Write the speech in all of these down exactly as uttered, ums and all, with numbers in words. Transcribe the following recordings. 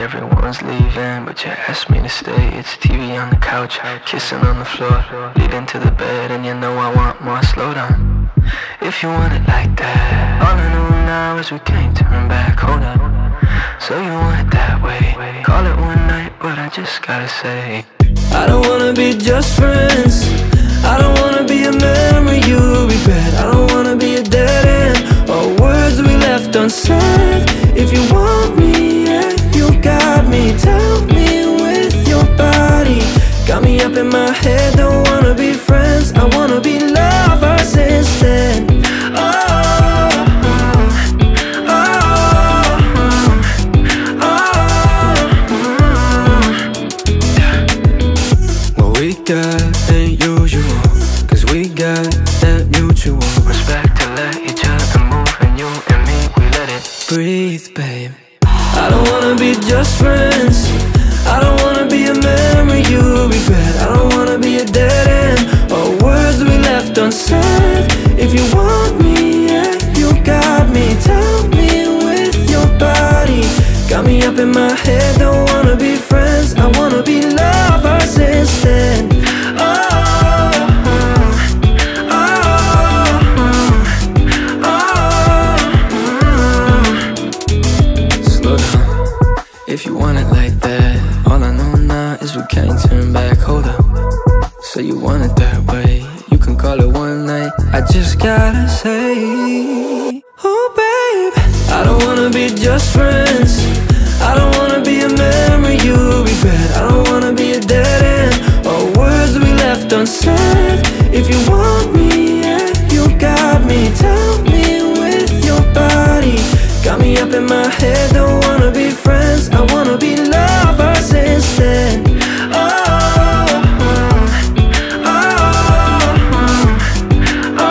everyone's leaving, but you asked me to stay. It's T V on the couch, kissing on the floor, leading to the bed, and you know I want more. Slow down, if you want it like that. All I know now is we can't turn back. Hold on, so you want it that way. Call it one night, but I just gotta say, I don't wanna be just friends. I don't wanna be a memory you regret. I don't wanna be a dead end, or words we left unsaid. If you want me, yeah, you got me. Tell me with your body. Got me up in my head, don't wanna be friends. I wanna be lovers instead. Oh, oh, oh, oh. What we got ain't usual, cause we got that mutual respect to let each other move, and you and me, we let it breathe, babe. I don't wanna be just friends. I don't wanna be a memory you regret. I don't wanna be a dead end, or words we left unsaid. If you want me, yeah, you got me. Tell me with your body. Got me up in my head, don't wanna be friends. I wanna be lovers instead. Oh, oh, oh, oh. Slow down, if you want it like that. All I know now is we can't turn back. Hold up, so you want it that way. You can call it one night, I just gotta say, oh babe, I don't wanna be just friends. I don't wanna be a memory you regret. I don't wanna be a dead end, or words we left unsaid. If you want me, yeah, you got me. Tell me with your body. Got me up in my head, don't wanna be friends. I wanna be lovers instead. Oh, oh, oh,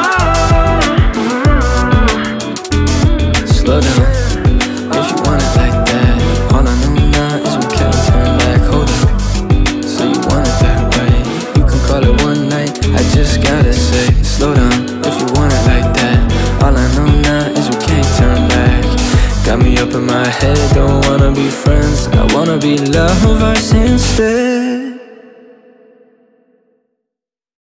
oh. Slow down, if you want it like that. All I know now is we can't turn back. Hold up, so you want it that way. You can call it one night, I just gotta say, slow down, if you want it like that. All I know now is we can't turn back. Got me up in my head, don't wanna be friends. I wanna be loved.